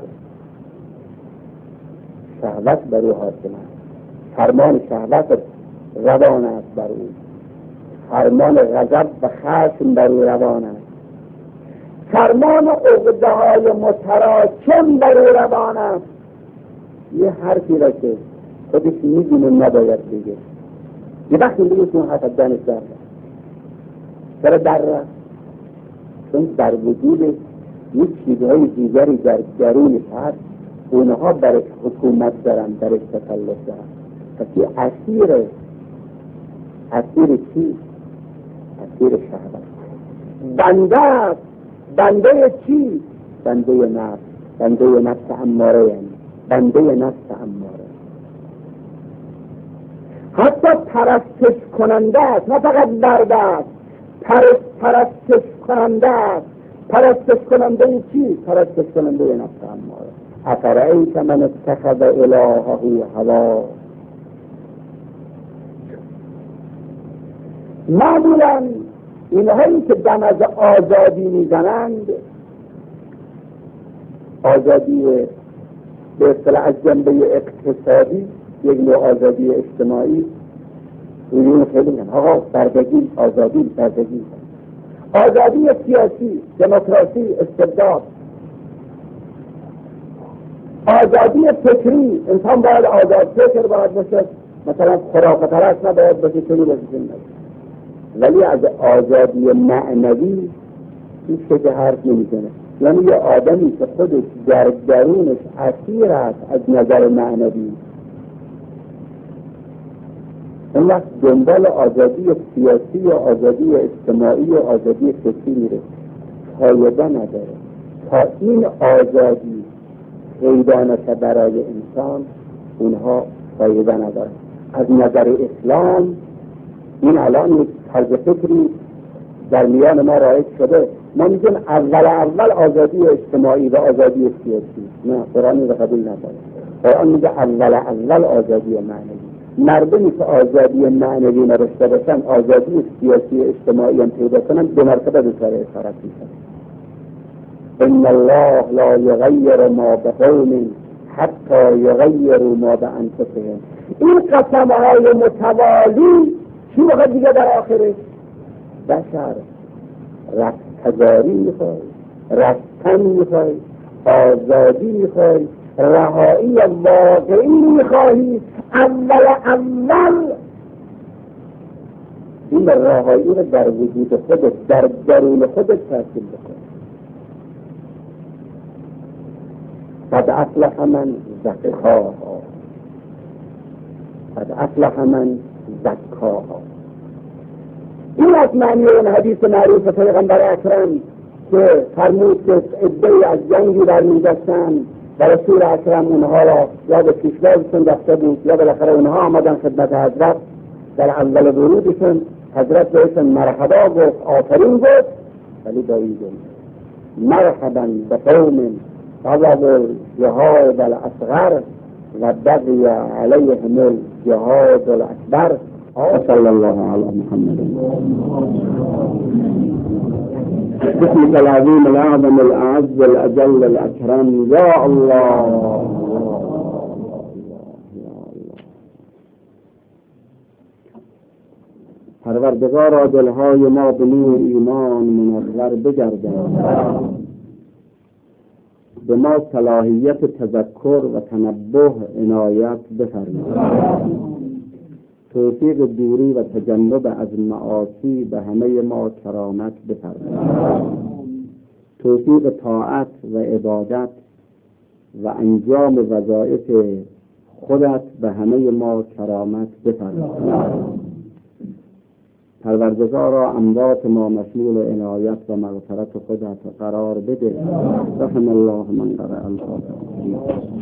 شهوت بر او حاکم است، فرمان شهوت روان است بر او، فرمان غضب و خشم بر او روان است، فرمان عقده‌های متراکم بر او روان است. یه حرفی را که خودش میدونه نباید بگه، یه وقتی میگه که اون حرف دانش در چرا در رفت؟ چون در وجود یک چیزهای دیگری در درونش هست، اونها برش حکومت دارن، برش تسلط دارن. پس یه اسیر چی؟ اسیر شهوت. بنده چی؟ بنده نفس. بنده نفس اماره، یعنی بنده نفس اماره. حتی پرستش کننده است، نه فقط برده است، پرستش کننده است. پرستش کننده چی؟ پرستش کننده نفس اماره. افرأیت من اتخذ الهه هواه. معمولا اینهایی که دم از آزادی میزنند، آزادی به اصطلاح از جنبه اقتصادی، یک نوع آزادی اجتماعی، اونیون خیلی میگن آقا بردگی، آزادی، بردگی. آزادی سیاسی، دموکراسی، استبداد. آزادی فکری، انسان باید آزاد فکر باید باشه، مثلا خرافه پرست نباید باشه، چنین باشه. ولی از آزادی معنوی هیچ که حرف نمیزنه. یعنی یه آدمی که خودش در درونش اسیر است از نظر معنوی، اون وقت دنبال آزادی سیاسی و آزادی اجتماعی و آزادی فکری میره، فایده نداره. تا این آزادی پیدا نشه برای انسان، اونها فایده نداره. از نظر اسلام این الان یک طرز فکری در میان ما رایج شده ما میگیم اول آزادی اجتماعی و آزادی سیاسی. نه، قرآن رو قبول نداره. قرآن میگه اول آزادی معنوی. مردمی که آزادی معنوی نداشته باشن، آزادی سیاسی اجتماعی هم پیدا کنن، دو مرتبه به سر اثارت میشن. ان الله لا یغیر ما بقوم حتی یغیروا ما بانفسهم. این قسم‌های متوالی چی موقع دیگه در آخرش؟ بشر رستگاری میخوای، رستن میخوای، آزادی میخوای، رهایی واقعی میخواهی. اول این رهایی رو در وجود خودت، در درون خودت تحصیل بکن. قد افلح من زکاها، قد افلح من زکاها. این از معنی اون حدیث معروف پیغمبر اکرم که فرمود که عده‌ای از جنگی برمی‌گشتن و رسول اکرم اونها را یا به پیشوازشون رفته بود یا بالاخره اونها آمدن خدمت حضرت. در اول ورودشون حضرت بهشون مرحبا گفت، آفرین گفت، ولی با این جمله: مرحبا بقوم طلبوا الجهاد الاصغر و بقي علیهم الجهاد الاکبر. صلی الله علی محمد. بسمك العظيم الأعظم الأعز الأجل الأكرم يا الله. پروردگارا دلهای ما به نور ایمان منور بگردان، به ما صلاحیت تذکر و تنبه عنایت بفرما، توفیق دوری و تجنب از معاصی به همه ما کرامت بفرما، توفیق طاعت و عبادت و انجام وظایف خودت به همه ما کرامت بفرما. پروردگارا اموات ما مشمول عنایت و مغفرت خودت قرار بده. رحم الله من قرأ الفاتحه.